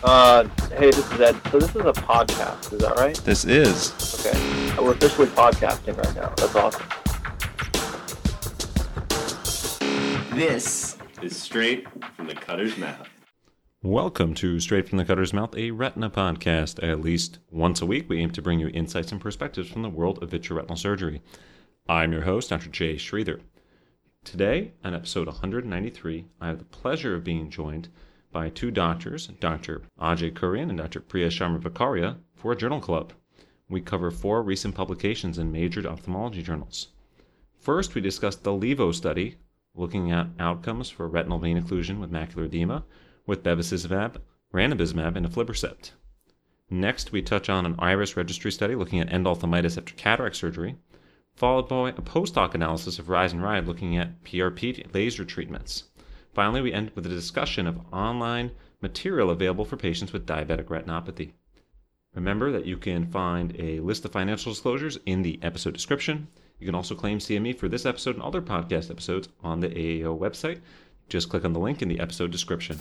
Hey, this is Ed. So this is a podcast, is that right? This is. Okay. We're officially podcasting right now. That's awesome. This is Straight from the Cutter's Mouth. Welcome to Straight from the Cutter's Mouth, a retina podcast. At least once a week, we aim to bring you insights and perspectives from the world of vitreoretinal surgery. I'm your host, Dr. Jay Sridhar. Today, on episode 193, I have the pleasure of being joined by two doctors, Dr. Ajay Kurian and Dr. Priya Sharma Vakharia, for a journal club. We cover 4 recent publications in major ophthalmology journals. First, we discussed the LEVO study, looking at outcomes for retinal vein occlusion with macular edema with bevacizumab, ranibizumab, and aflibercept. Next, we touch on an IRIS registry study looking at endophthalmitis after cataract surgery, followed by a post-hoc analysis of RISE and RIDE looking at PRP laser treatments. Finally, we end with a discussion of online material available for patients with diabetic retinopathy. Remember that you can find a list of financial disclosures in the episode description. You can also claim CME for this episode and other podcast episodes on the AAO website. Just click on the link in the episode description.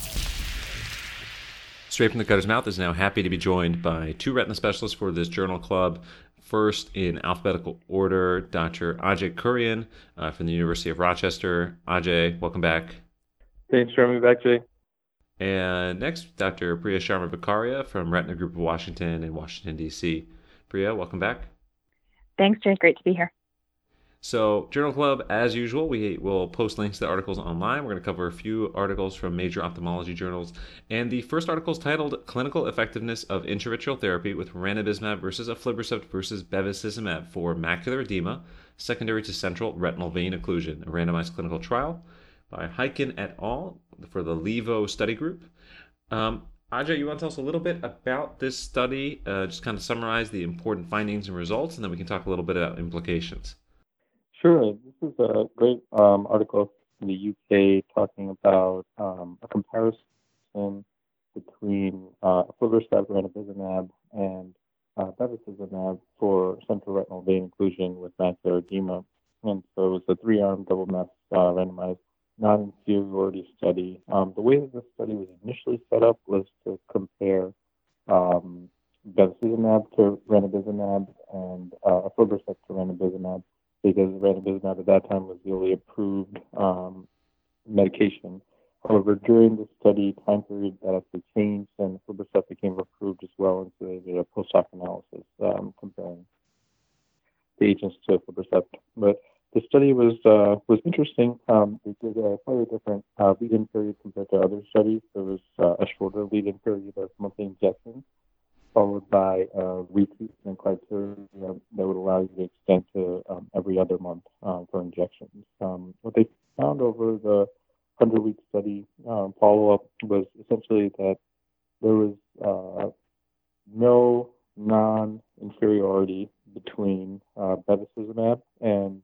Straight from the Cutter's Mouth is now happy to be joined by 2 retina specialists for this journal club. First, in alphabetical order, Dr. Ajay Kurian from the University of Rochester. Ajay, welcome back. Thanks for having me back, Jay. And next, Dr. Priya Sharma Vakharia from Retina Group of Washington in Washington, D.C. Priya, welcome back. Thanks, Jay. Great to be here. So, Journal Club, as usual, we will post links to the articles online. We're going to cover a few articles from major ophthalmology journals. And the first article is titled Clinical Effectiveness of Intravitreal Therapy with Ranibizumab versus Aflibercept versus Bevacizumab for Macular Edema Secondary to Central Retinal Vein Occlusion, a randomized clinical trial by Hyken et al. For the LEVO study group. Ajay, you want to tell us a little bit about this study, just kind of summarize the important findings and results, and then we can talk a little bit about implications. Sure. This is a great article from the UK talking about a comparison between aflibercept, ranibizumab, and bevacizumab for central retinal vein occlusion with macular edema. And so it was a 3-arm double-masked randomized non-inferiority study. The way that this study was initially set up was to compare bevacizumab to ranibizumab and aflibercept to ranibizumab, because ranibizumab at that time was the only approved medication. However, during the study time period, that actually changed, and aflibercept became approved as well, and so they did a post-hoc analysis comparing the agents to aflibercept. But the study was interesting. They did a slightly different lead-in period compared to other studies. There was a shorter lead-in period of monthly injections, followed by retreatment criteria that would allow you to extend to every other month for injections. What they found over the 100-week study follow-up was essentially that there was no non-inferiority between bevacizumab and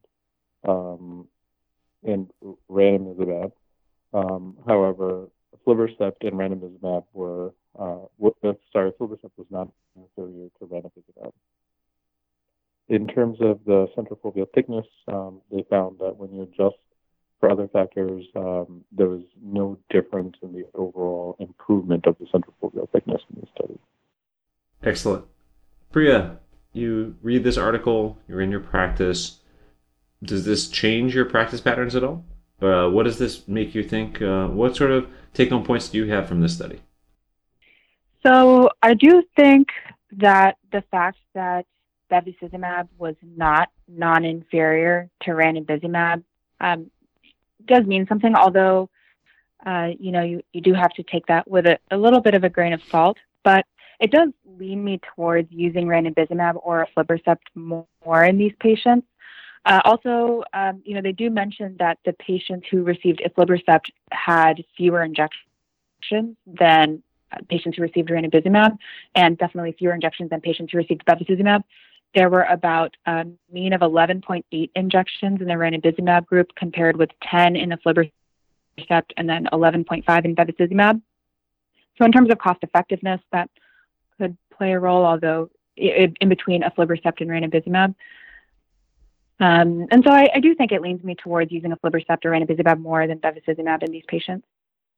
ranibizumab. However, aflibercept and ranibizumab were aflibercept was not inferior to ranibizumab. In terms of the central foveal thickness, they found that when you adjust for other factors, there was no difference in the overall improvement of the central foveal thickness in the study. Excellent. Priya, you read this article, you're in your practice. Does this change your practice patterns at all? What does this make you think? What sort of take-home points do you have from this study? So I do think that the fact that bevacizumab was not non-inferior to ranibizumab does mean something, although you do have to take that with a little bit of a grain of salt. But it does lean me towards using ranibizumab or aflibercept more in these patients. Also, they do mention that the patients who received aflibercept had fewer injections than patients who received ranibizumab, and definitely fewer injections than patients who received bevacizumab. There were about a mean of 11.8 injections in the ranibizumab group compared with 10 in aflibercept and then 11.5 in bevacizumab. So in terms of cost effectiveness, that could play a role, although in between aflibercept and ranibizumab. And so I do think it leans me towards using aflibercept or ranibizumab more than bevacizumab in these patients.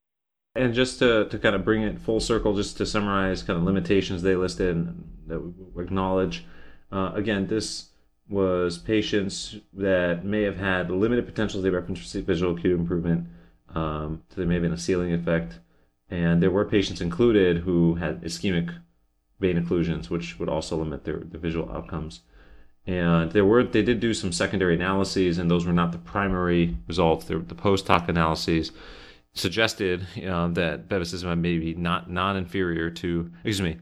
And just to kind of bring it full circle, just to summarize kind of limitations they listed and that we acknowledge, again, this was patients that may have had limited potential to reference visual acuity improvement. So there may have been a ceiling effect. And there were patients included who had ischemic vein occlusions, which would also limit their visual outcomes. And they did do some secondary analyses, and those were not the primary results. They were the post-hoc analyses suggested that bevacizumab may be not non-inferior to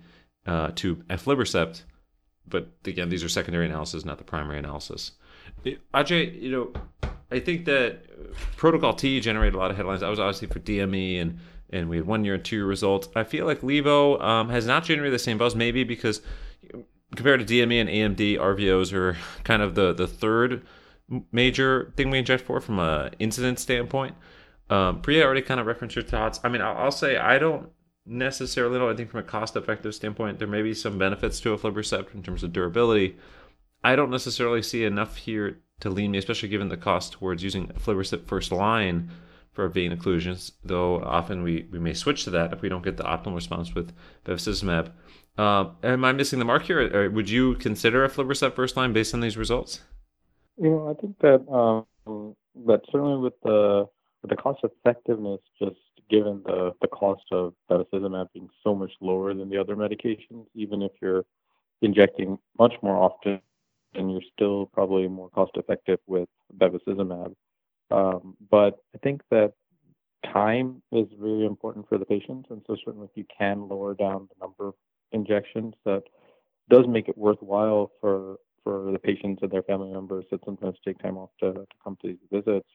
aflibercept, but again, these are secondary analyses, not the primary analysis. Ajay, I think that Protocol T generated a lot of headlines. That was obviously for DME, and we had 1 year and 2 year results. I feel like Levo has not generated the same buzz, maybe because compared to DME and AMD, RVOs are kind of the third major thing we inject for from an incidence standpoint. Priya already kind of referenced your thoughts. I mean, I'll say I don't necessarily know. I think from a cost-effective standpoint, there may be some benefits to aflibercept in terms of durability. I don't necessarily see enough here to lean me, especially given the cost towards using aflibercept first line for vein occlusions, though often we may switch to that if we don't get the optimal response with bevacizumab. Am I missing the mark here, or would you consider aflibercept first line based on these results? I think that that certainly with the cost effectiveness, just given the cost of bevacizumab being so much lower than the other medications, even if you're injecting much more often, and you're still probably more cost effective with bevacizumab. But I think that time is really important for the patients, and so certainly if you can lower down the number of injections, that does make it worthwhile for the patients and their family members that sometimes take time off to come to these visits.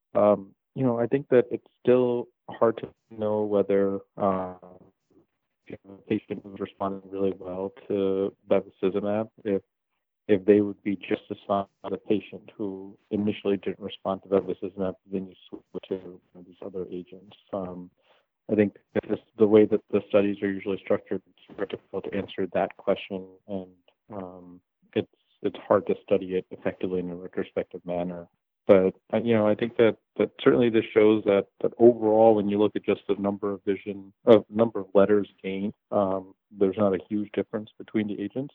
I think that it's still hard to know whether a patient who's responding really well to bevacizumab, if they would be just as fine as a patient who initially didn't respond to bevacizumab, then you switch to these other agents. I think the way that the studies are usually structured, it's very difficult to answer that question, and it's hard to study it effectively in a retrospective manner. But I think that certainly this shows that overall, when you look at just the number of letters gained, there's not a huge difference between the agents.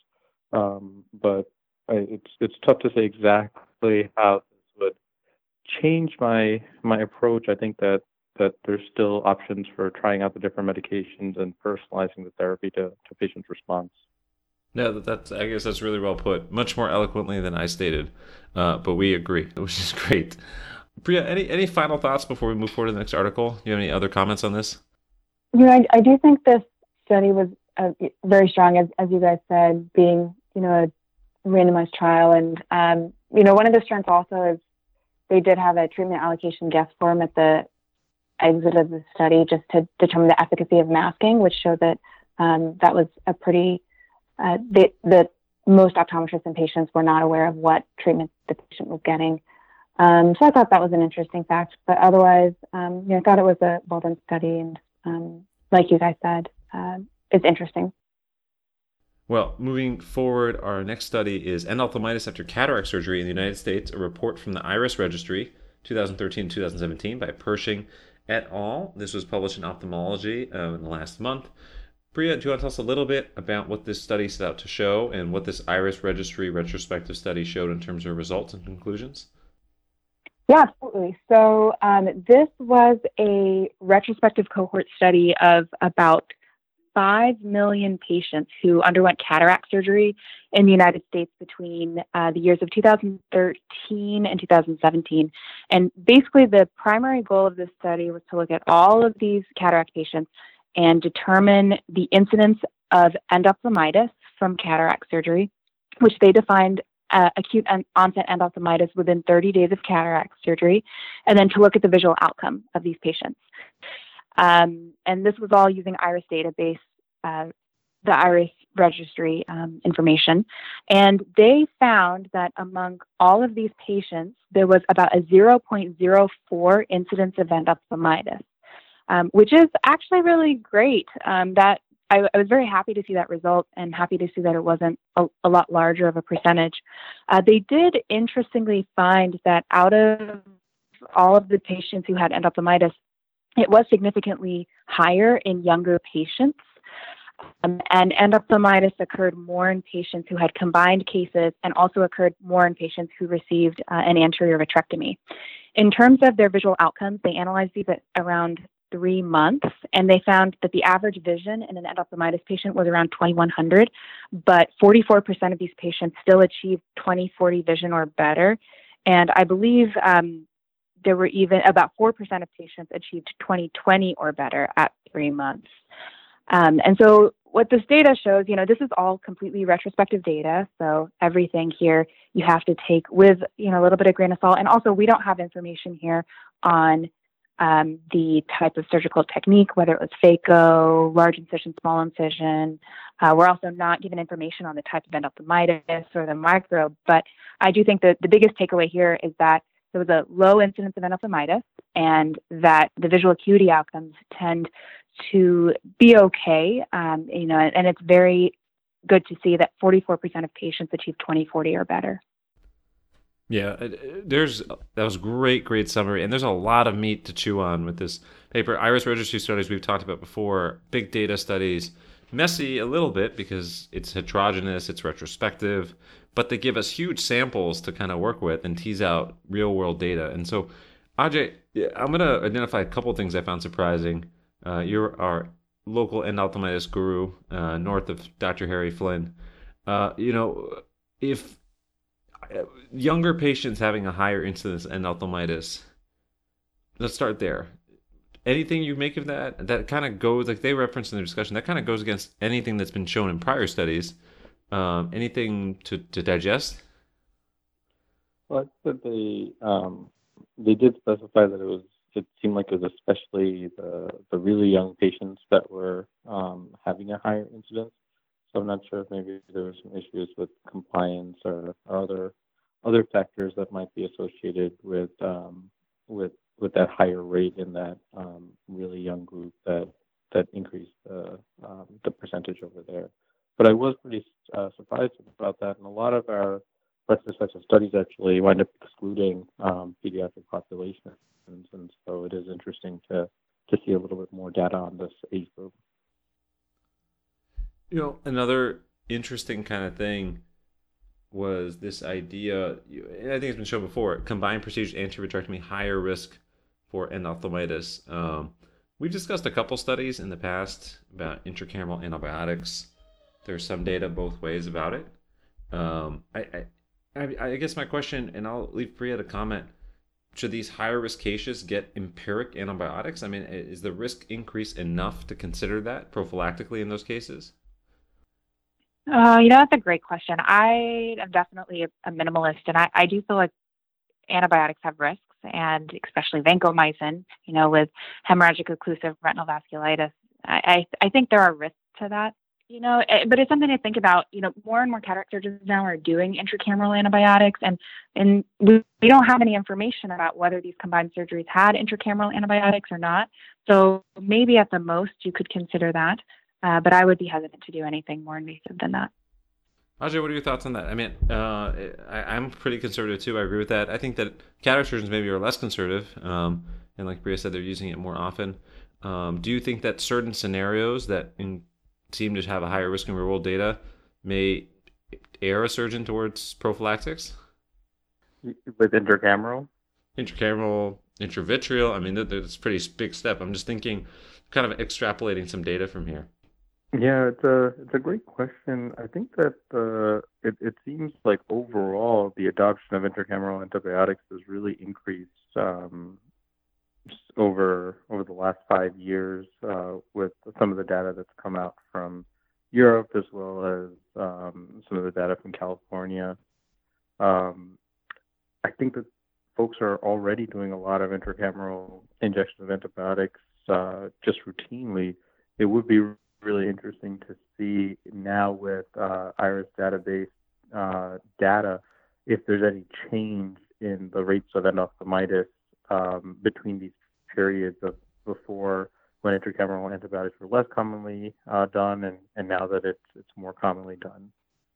But it's tough to say exactly how this would change my approach. I think that there's still options for trying out the different medications and personalizing the therapy to patient's response. No, I guess that's really well put. Much more eloquently than I stated, but we agree, which is great. Priya, any final thoughts before we move forward to the next article? Do you have any other comments on this? I do think this study was very strong, as you guys said, being a randomized trial, and one of the strengths also is they did have a treatment allocation guest form at the exit of the study just to determine the efficacy of masking, which showed that that was a pretty the most optometrists and patients were not aware of what treatment the patient was getting. So I thought that was an interesting fact. But otherwise, I thought it was a well-done study, and like you guys said, it's interesting. Well, moving forward, our next study is endophthalmitis after cataract surgery in the United States, a report from the IRIS Registry, 2013-2017, by Pershing et al. This was published in Ophthalmology in the last month. Priya, do you want to tell us a little bit about what this study set out to show and what this IRIS Registry retrospective study showed in terms of results and conclusions? Yeah, absolutely. So this was a retrospective cohort study of about 5 million patients who underwent cataract surgery in the United States between the years of 2013 and 2017. And basically the primary goal of this study was to look at all of these cataract patients and determine the incidence of endophthalmitis from cataract surgery, which they defined acute onset endophthalmitis within 30 days of cataract surgery, and then to look at the visual outcome of these patients. And this was all using IRIS database, the IRIS registry information. And they found that among all of these patients, there was about a 0.04 incidence of endophthalmitis, which is actually really great. That I was very happy to see that result and happy to see that it wasn't a lot larger of a percentage. They did interestingly find that out of all of the patients who had endophthalmitis, it was significantly higher in younger patients. And endophthalmitis occurred more in patients who had combined cases and also occurred more in patients who received an anterior vitrectomy. In terms of their visual outcomes, they analyzed these at around 3 months, and they found that the average vision in an endophthalmitis patient was around 2100, but 44% of these patients still achieved 20/40 vision or better. And I believe there were even about 4% of patients achieved 20/20 or better at 3 months. And so what this data shows, this is all completely retrospective data. So everything here you have to take with, a little bit of grain of salt. And also we don't have information here on the type of surgical technique, whether it was phaco, large incision, small incision. We're also not given information on the type of endophthalmitis or the microbe. But I do think that the biggest takeaway here is that there was a low incidence of endophthalmitis and that the visual acuity outcomes tend to be okay. And it's very good to see that 44% of patients achieve 20/40 or better. Yeah, that was great summary, and there's a lot of meat to chew on with this paper. Iris registry studies we've talked about before, big data studies, messy a little bit because it's heterogeneous, it's retrospective, but they give us huge samples to kind of work with and tease out real world data. And so, Ajay, I'm going to identify a couple of things I found surprising. You're our local endophthalmitis guru, north of Dr. Harry Flynn. If younger patients having a higher incidence of endophthalmitis, let's start there. Anything you make of that kind of goes, like they referenced in the discussion, that kind of goes against anything that's been shown in prior studies. Anything to digest? Well, I think that they did specify that it seemed like it was especially the really young patients that were having a higher incidence. So I'm not sure if maybe there were some issues with compliance or other factors that might be associated with that higher rate in that really young group that increased the percentage over there. But I was pretty surprised about that, and a lot of our retrospective studies actually wind up excluding pediatric populations, and so it is interesting to see a little bit more data on this age group. Another interesting kind of thing was this idea, and I think it's been shown before, combined procedures, anterior vitrectomy, higher risk for endophthalmitis. We've discussed a couple studies in the past about intracameral antibiotics. There's some data both ways about it. I guess my question, and I'll leave Priya to comment, should these higher risk cases get empiric antibiotics? I mean, is the risk increase enough to consider that prophylactically in those cases? That's a great question. I am definitely a minimalist, and I do feel like antibiotics have risks, and especially vancomycin, with hemorrhagic occlusive retinal vasculitis. I think there are risks to that, but it's something to think about. More and more cataract surgeons now are doing intracameral antibiotics, and we don't have any information about whether these combined surgeries had intracameral antibiotics or not. So maybe at the most you could consider that. But I would be hesitant to do anything more invasive than that. Ajay, what are your thoughts on that? I mean, I'm pretty conservative too. I agree with that. I think that cataract surgeons maybe are less conservative, and like Priya said, they're using it more often. Do you think that certain scenarios that seem to have a higher risk in real world data may err a surgeon towards prophylactics? With intracameral? Intracameral, intravitreal. I mean, that's a pretty big step. I'm just thinking, kind of extrapolating some data from here. Yeah, it's a great question. I think that it seems like overall the adoption of intracameral antibiotics has really increased over the last 5 years with some of the data that's come out from Europe as well as some of the data from California. I think that folks are already doing a lot of intracameral injection of antibiotics just routinely. It would be really interesting to see now with IRIS database data if there's any change in the rates of endophthalmitis between these periods of before when intracameral antibiotics were less commonly done and now that it's more commonly done.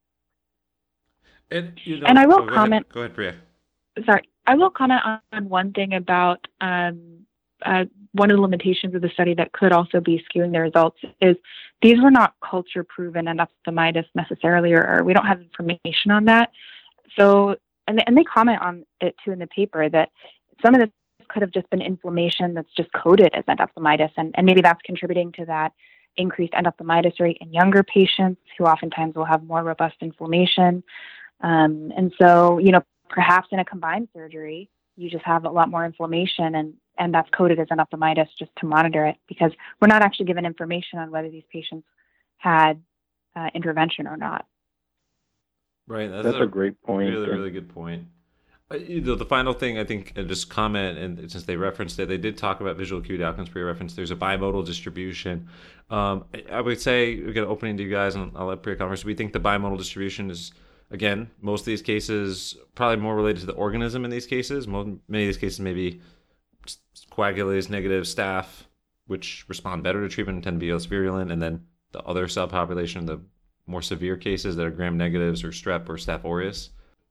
And I will comment. Go ahead, Priya. Sorry, I will comment on one thing about one of the limitations of the study that could also be skewing the results is these were not culture proven endophthalmitis necessarily, or we don't have information on that. So, and they comment on it too in the paper that some of this could have just been inflammation that's just coded as endophthalmitis, and maybe that's contributing to that increased endophthalmitis rate in younger patients who oftentimes will have more robust inflammation. And so, perhaps in a combined surgery, you just have a lot more inflammation, and that's coded as endophthalmitis just to monitor it, because we're not actually given information on whether these patients had intervention or not. Right. That's a great point. Really, really good point. The final thing, I think, just comment, and since they referenced it, they did talk about visual acuity outcomes for your reference. There's a bimodal distribution. I would say, we get an opening to you guys, and I'll let Priya comment first. We think the bimodal distribution is, again, most of these cases, probably more related to the organism in these cases. Many of these cases may be coagulase negative staph, which respond better to treatment and tend to be less virulent, and then the other subpopulation, the more severe cases that are gram negatives or strep or Staph aureus.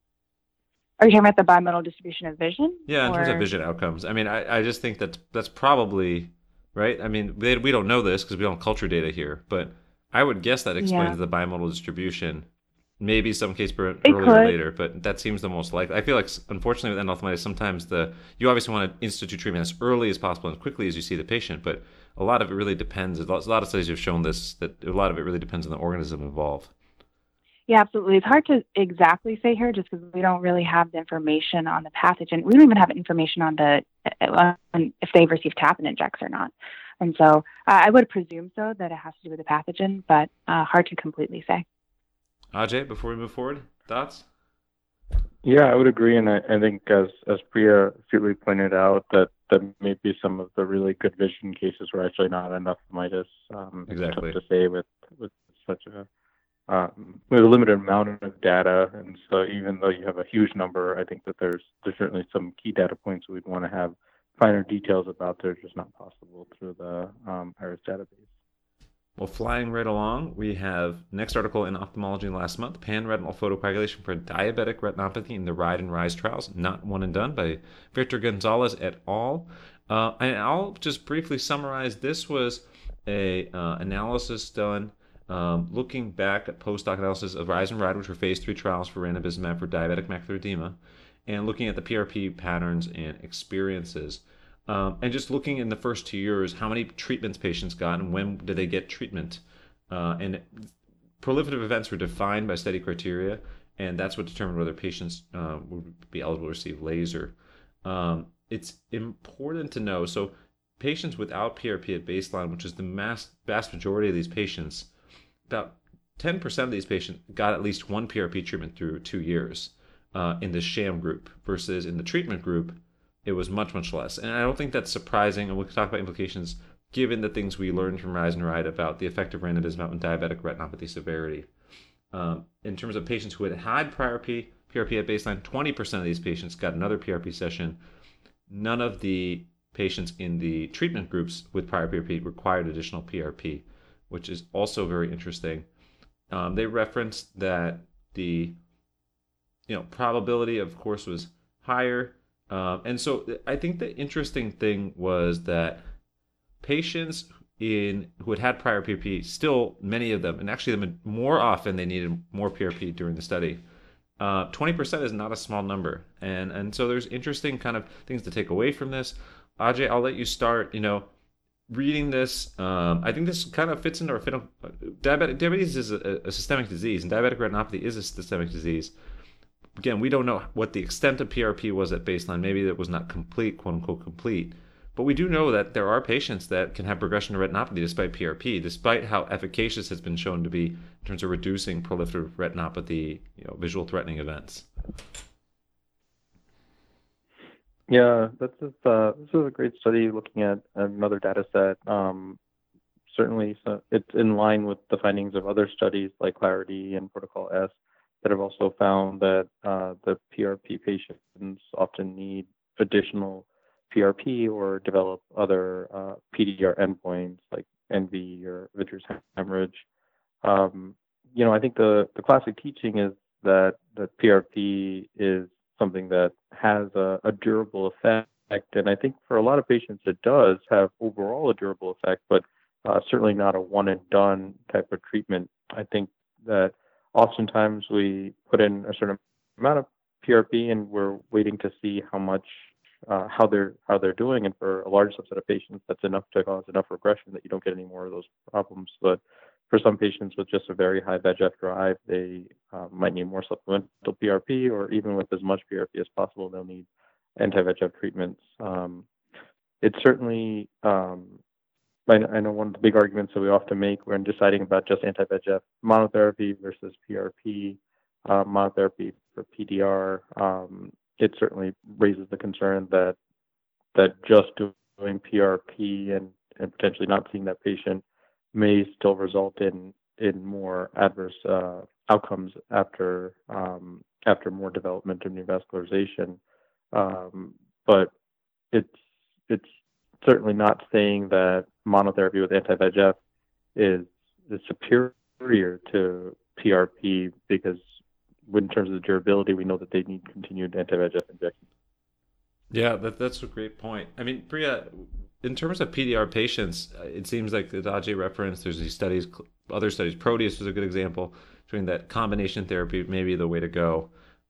Are you talking about the bimodal distribution of vision? Yeah, in terms of vision outcomes. I mean, I just think that's probably, right? I mean, we don't know this because we don't have culture data here, but I would guess that explains the bimodal distribution. Maybe some case earlier or later, but that seems the most likely. I feel like, unfortunately, with endophthalmitis, sometimes you obviously want to institute treatment as early as possible and as quickly as you see the patient, but a lot of it really depends. A lot of studies have shown this, that a lot of it really depends on the organism involved. Yeah, absolutely. It's hard to exactly say here just because we don't really have the information on the pathogen. We don't even have information on if they've received Tapin injects or not. And so I would presume so, that it has to do with the pathogen, but hard to completely say. Ajay, before we move forward, thoughts? Yeah, I would agree, and I think as Priya astutely pointed out, that may be some of the really good vision cases were actually not endophthalmitis. Exactly. It's tough to say with such with a limited amount of data, and so even though you have a huge number, I think that there's certainly some key data points we'd want to have finer details about. They're just not possible through the IRIS database. Well, flying right along, we have next article in Ophthalmology last month, pan-retinal photocoagulation for diabetic retinopathy in the RIDE and RISE trials, not one and done, by Victor Gonzalez et al. And I'll just briefly summarize. This was a analysis done looking back at post-hoc analysis of RISE and RIDE, which were phase 3 trials for ranibizumab for diabetic macular edema, and looking at the PRP patterns and experiences. And just looking in the first 2 years, how many treatments patients got and when did they get treatment. And proliferative events were defined by study criteria, and that's what determined whether patients would be eligible to receive laser. It's important to know, so patients without PRP at baseline, which is the vast majority of these patients, about 10% of these patients got at least one PRP treatment through 2 years in the sham group, versus in the treatment group, it was much, much less. And I don't think that's surprising, and we'll talk about implications given the things we learned from RISE and RIDE about the effect of ranibizumab on diabetic retinopathy severity. In terms of patients who had prior PRP at baseline, 20% of these patients got another PRP session. None of the patients in the treatment groups with prior PRP required additional PRP, which is also very interesting. They referenced that the probability, of course, was higher. And so I think the interesting thing was that patients who had prior PRP, still many of them, and actually more often they needed more PRP during the study. 20% is not a small number. And so there's interesting kind of things to take away from this. Ajay, I'll let you start, reading this. I think this kind of fits into our diabetes is a systemic disease, and diabetic retinopathy is a systemic disease. Again, we don't know what the extent of PRP was at baseline. Maybe it was not complete, quote unquote complete. But we do know that there are patients that can have progression to retinopathy despite PRP, despite how efficacious it's been shown to be in terms of reducing proliferative retinopathy, visual threatening events. Yeah, this is a great study looking at another data set. Certainly, so it's in line with the findings of other studies like Clarity and Protocol S that have also found that the PRP patients often need additional PRP or develop other PDR endpoints like NV or vitreous hemorrhage. I think the classic teaching is that PRP is something that has a durable effect And I think for a lot of patients, it does have overall a durable effect, but certainly not a one and done type of treatment. I think that oftentimes we put in a certain amount of PRP and we're waiting to see how they're doing. And for a large subset of patients, that's enough to cause enough regression that you don't get any more of those problems. But for some patients with just a very high VEGF drive, they might need more supplemental PRP, or even with as much PRP as possible, they'll need anti-VEGF treatments. It's certainly, I know one of the big arguments that we often make when deciding about just anti-VEGF monotherapy versus PRP monotherapy for PDR, it certainly raises the concern that just doing PRP and potentially not seeing that patient may still result in more adverse outcomes after more development of neovascularization. But it's certainly not saying that monotherapy with anti-VEGF is superior to PRP, because in terms of the durability, we know that they need continued anti-VEGF injections. Yeah, that's a great point. I mean, Priya, in terms of PDR patients, it seems like the Ajay reference, there's these studies, other studies, Proteus was a good example, showing that combination therapy may be the way to go.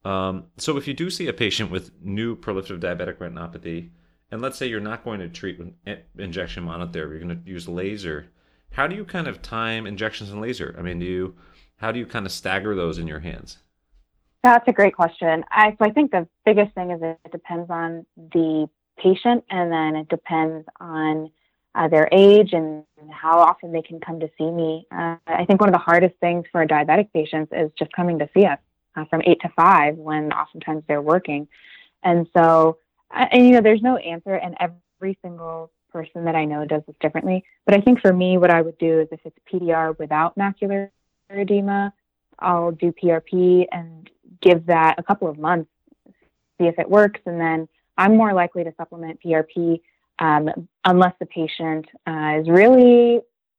So if you do see a patient with new proliferative diabetic retinopathy, and let's say you're not going to treat with injection monotherapy, you're going to use laser, how do you kind of time injections and laser? I mean, how do you kind of stagger those in your hands? That's a great question. So I think the biggest thing is it depends on the patient, and then it depends on their age and how often they can come to see me. I think one of the hardest things for diabetic patients is just coming to see us from 8 to 5 when oftentimes they're working. And so, there's no answer, and every single person that I know does this differently. But I think for me, what I would do is if it's PDR without macular edema, I'll do PRP and give that a couple of months, see if it works. And then I'm more likely to supplement PRP unless the patient is really,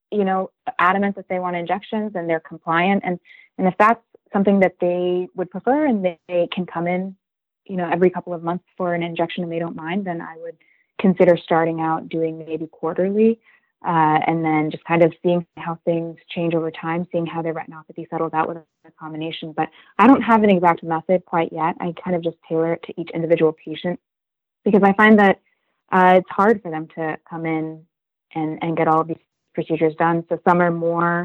adamant that they want injections and they're compliant. And if that's something that they would prefer and they can come in, every couple of months for an injection and they don't mind, then I would consider starting out doing maybe quarterly. And then just kind of seeing how things change over time, seeing how their retinopathy settles out with a combination. But I don't have an exact method quite yet. I kind of just tailor it to each individual patient, because I find that it's hard for them to come in and get all of these procedures done. So some are more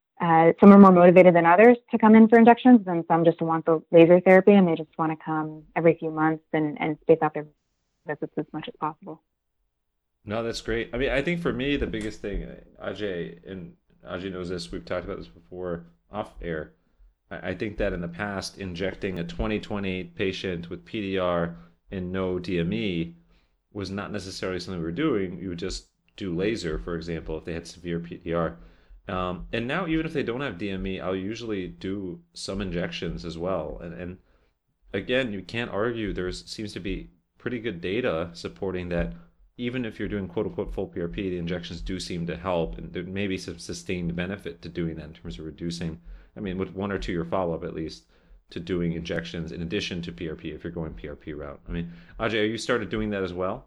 motivated than others to come in for injections, and some just want the laser therapy and they just want to come every few months and space out their visits as much as possible. No, that's great. I mean, I think for me, the biggest thing, Ajay knows this, we've talked about this before off air. I think that in the past, injecting a 20/20 patient with PDR and no DME was not necessarily something we were doing. You would just do laser, for example, if they had severe PDR. And now, even if they don't have DME, I'll usually do some injections as well. And again, you can't argue. There seems to be pretty good data supporting that even if you're doing quote-unquote full PRP, the injections do seem to help, and there may be some sustained benefit to doing that in terms of reducing, with 1 or 2 year follow-up at least, to doing injections in addition to PRP if you're going PRP route. Ajay, are you started doing that as well?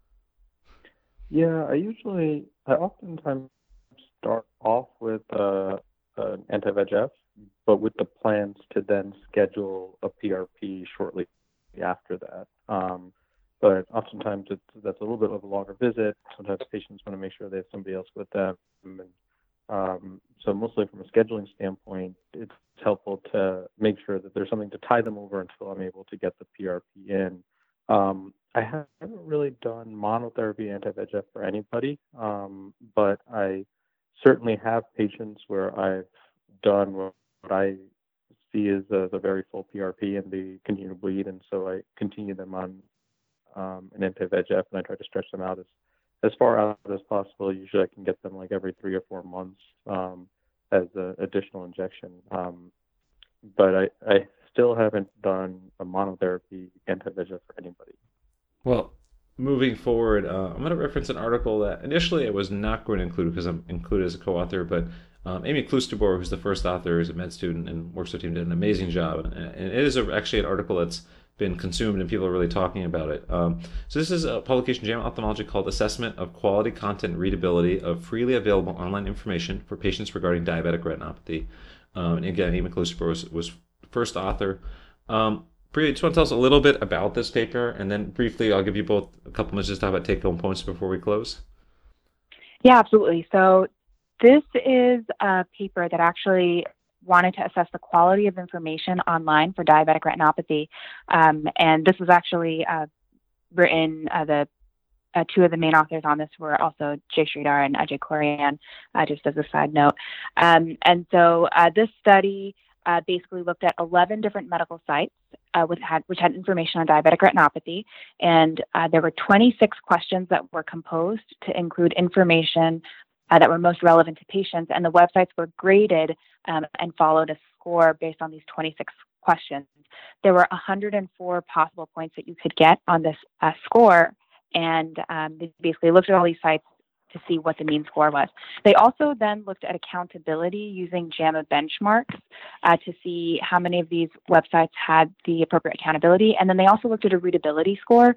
Yeah, I oftentimes start off with an anti-VEGF, but with the plans to then schedule a PRP shortly after that. But oftentimes that's a little bit of a longer visit. Sometimes patients want to make sure they have somebody else with them. And so mostly from a scheduling standpoint, it's helpful to make sure that there's something to tie them over until I'm able to get the PRP in. I haven't really done monotherapy anti-VEGF for anybody, but I certainly have patients where I've done what I see as a very full PRP and they continue to bleed, and so I continue them on an anti-VEGF, and I try to stretch them out as far out as possible. Usually I can get them like every 3 or 4 months as an additional injection. But I still haven't done a monotherapy anti-VEGF for anybody. Well, moving forward, I'm going to reference an article that initially I was not going to include because I'm included as a co-author, but Amy Kloosterboer, who's the first author, is a med student and works with the team, did an amazing job. And it is actually an article that's been consumed and people are really talking about it. So this is a publication in JAMA Ophthalmology called Assessment of Quality, Content, and Readability of Freely Available Online Information for Patients Regarding Diabetic Retinopathy. And again, Amy Kaluster was first author. Priya, you just want to tell us a little bit about this paper, and then briefly I'll give you both a couple minutes just to talk about take-home points before we close. Yeah, absolutely. So this is a paper that actually wanted to assess the quality of information online for diabetic retinopathy. And this was actually written, two of the main authors on this were also Jay Sridhar and Ajay Korean, just as a side note. And so this study basically looked at 11 different medical sites which had information on diabetic retinopathy. And there were 26 questions that were composed to include information that were most relevant to patients. And the websites were graded and followed a score based on these 26 questions. There were 104 possible points that you could get on this score. And they basically looked at all these sites to see what the mean score was. They also then looked at accountability using JAMA benchmarks to see how many of these websites had the appropriate accountability. And then they also looked at a readability score.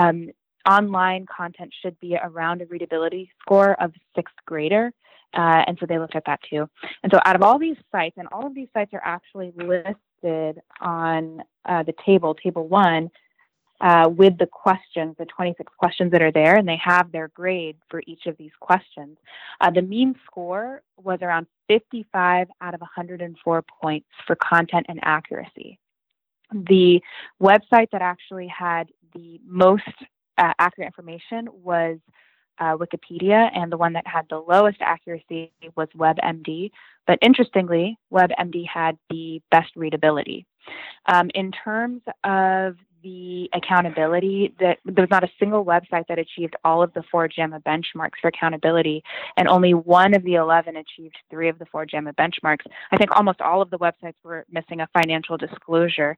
Online content should be around a readability score of sixth grader. And so they looked at that too. And so out of all these sites, and all of these sites are actually listed on the table 1, with the questions, the 26 questions that are there, and they have their grade for each of these questions. The mean score was around 55 out of 104 points for content and accuracy. The website that actually had the most accurate information was Wikipedia, and the one that had the lowest accuracy was WebMD. But interestingly, WebMD had the best readability. In terms of the accountability, that there was not a single website that achieved all of the 4 JAMA benchmarks for accountability, and only one of the 11 achieved 3 of the 4 JAMA benchmarks. I think almost all of the websites were missing a financial disclosure.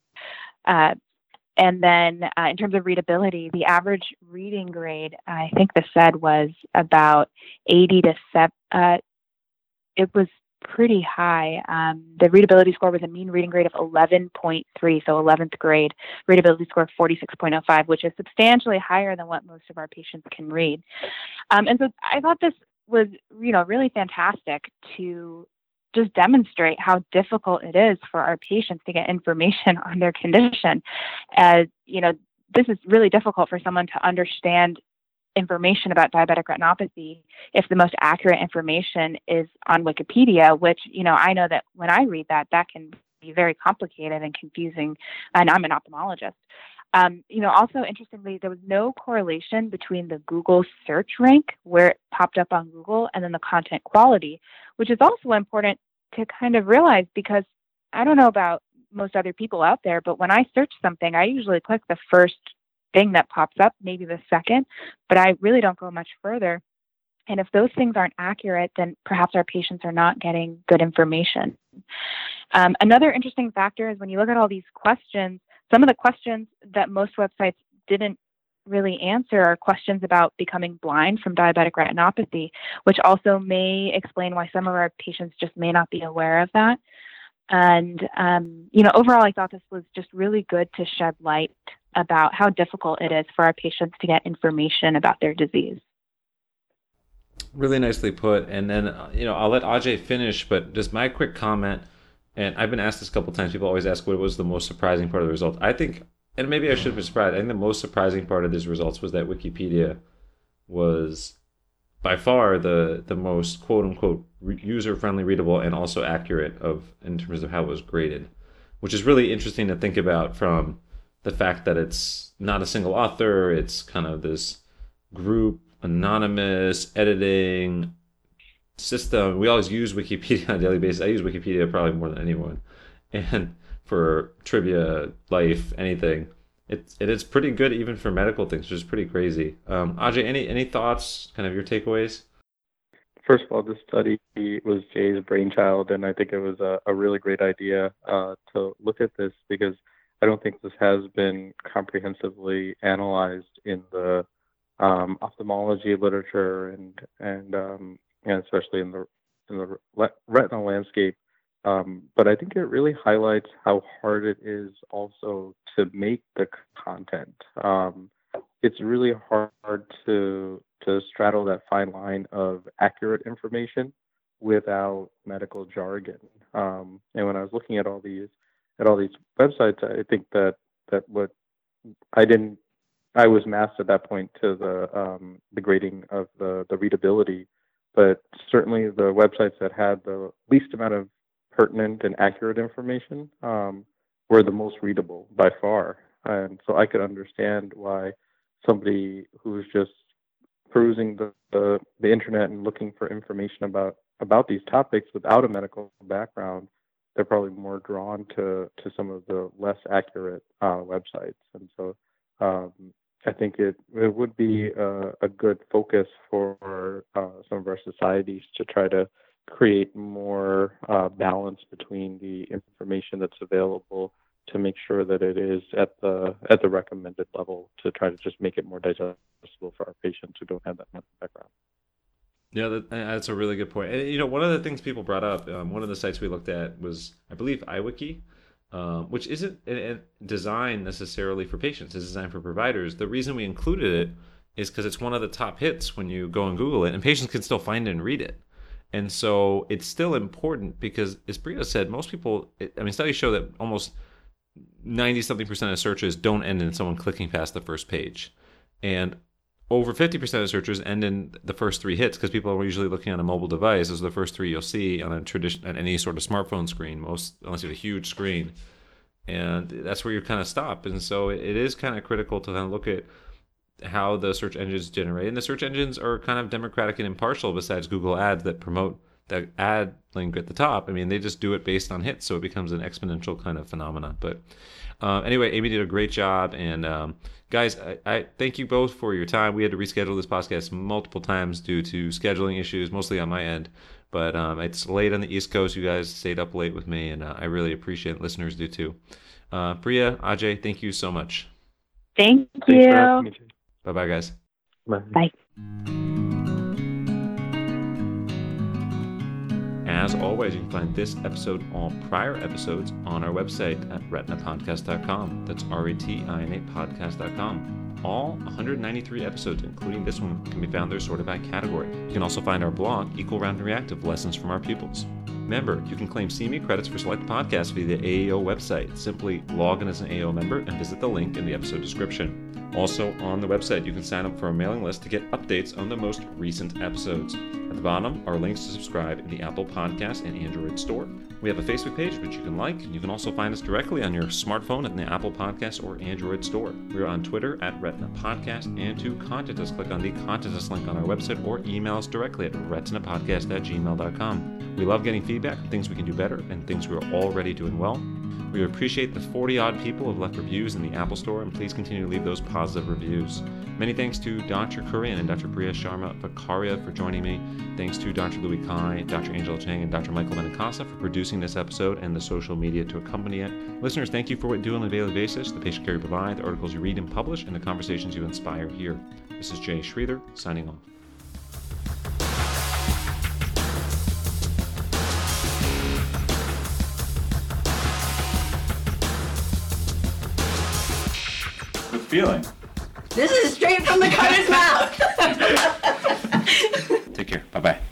And then in terms of readability, the average reading grade, I think the SED was about 80 to 7. It was pretty high. The readability score was a mean reading grade of 11.3, so 11th grade. Readability score of 46.05, which is substantially higher than what most of our patients can read. And so I thought this was, really fantastic to just demonstrate how difficult it is for our patients to get information on their condition. This is really difficult for someone to understand information about diabetic retinopathy if the most accurate information is on Wikipedia, which, I know that when I read that can be very complicated and confusing, and I'm an ophthalmologist. Also, interestingly, there was no correlation between the Google search rank, where it popped up on Google, and then the content quality, which is also important to kind of realize, because I don't know about most other people out there, but when I search something, I usually click the first thing that pops up, maybe the second, but I really don't go much further. And if those things aren't accurate, then perhaps our patients are not getting good information. Another interesting factor is when you look at all these questions, some of the questions that most websites didn't really answer are questions about becoming blind from diabetic retinopathy, which also may explain why some of our patients just may not be aware of that. And, overall, I thought this was just really good to shed light about how difficult it is for our patients to get information about their disease. Really nicely put. And then, I'll let Ajay finish, but just my quick comment, and I've been asked this a couple of times, people always ask what was the most surprising part of the result. I think, and maybe I should be surprised, I think the most surprising part of these results was that Wikipedia was by far the most quote-unquote user-friendly, readable, and also accurate in terms of how it was graded, which is really interesting to think about from the fact that it's not a single author, it's kind of this group, anonymous, editing system. We always use Wikipedia on a daily basis. I use Wikipedia probably more than anyone. And for trivia, life, anything, it's pretty good even for medical things, which is pretty crazy. Ajay, any thoughts, kind of your takeaways? First of all, this study was Jay's brainchild, and I think it was a really great idea to look at this, because I don't think this has been comprehensively analyzed in the ophthalmology literature and especially in the retinal landscape. But I think it really highlights how hard it is also to make the content. It's really hard to straddle that fine line of accurate information without medical jargon. And when I was looking at all these websites, I think that what I was masked at that point to the grading of the readability, but certainly the websites that had the least amount of pertinent and accurate information were the most readable by far. And so I could understand why somebody who's just perusing the internet and looking for information about these topics without a medical background, they're probably more drawn to some of the less accurate websites. And so I think it would be a good focus for some of our societies to try to create more balance between the information that's available to make sure that it is at the recommended level, to try to just make it more digestible for our patients who don't have that medical background. Yeah, that's a really good point. And, one of the things people brought up, one of the sites we looked at was, I believe, iWiki, which isn't designed necessarily for patients. It's designed for providers. The reason we included it is because it's one of the top hits when you go and Google it, and patients can still find it and read it. And so it's still important because, as Priya said, most people, studies show that almost 90-something% of searches don't end in someone clicking past the first page. And over 50% of searches end in the first three hits, because people are usually looking on a mobile device. Those are the first three you'll see on on any sort of smartphone screen, unless you have a huge screen. And that's where you kind of stop. And so it is kind of critical to then look at how the search engines generate. And the search engines are kind of democratic and impartial, besides Google Ads that promote that ad link at the top. They just do it based on hits, so it becomes an exponential kind of phenomenon. But anyway, Amy did a great job. And guys, I thank you both for your time. We had to reschedule this podcast multiple times due to scheduling issues, mostly on my end. But it's late on the East Coast. You guys stayed up late with me, and I really appreciate it. Listeners do too. Priya, Ajay, thank you so much. Thank you. Bye-bye, guys. Bye. As always, you can find this episode, all prior episodes, on our website at retinapodcast.com. That's RETINA podcast.com. All 193 episodes, including this one, can be found there sorted by category. You can also find our blog, Equal Round Reactive Lessons from Our Pupils. Remember, you can claim CME credits for select podcasts via the AAO website. Simply log in as an AAO member and visit the link in the episode description. Also, on the website, you can sign up for a mailing list to get updates on the most recent episodes. At the bottom are links to subscribe in the Apple Podcast and Android store. We have a Facebook page, which you can like. You can also find us directly on your smartphone in the Apple Podcast or Android store. We are on Twitter at Retina Podcast, and to contact us, click on the Contact Us link on our website or email us directly at retinapodcast@gmail.com. We love getting feedback, things we can do better, and things we are already doing well. We appreciate the 40-odd people who have left reviews in the Apple Store, and please continue to leave those positive reviews. Many thanks to Dr. Kurian and Dr. Priya Sharma Vakaria for joining me. Thanks to Dr. Louis Kai, Dr. Angela Chang, and Dr. Michael Menacasa for producing this episode and the social media to accompany it. Listeners, thank you for what you do on a daily basis, the patient care you provide, the articles you read and publish, and the conversations you inspire here. This is Jay Sridhar, signing off. Feeling. This is straight from the cutter's mouth. Take care. Bye-bye.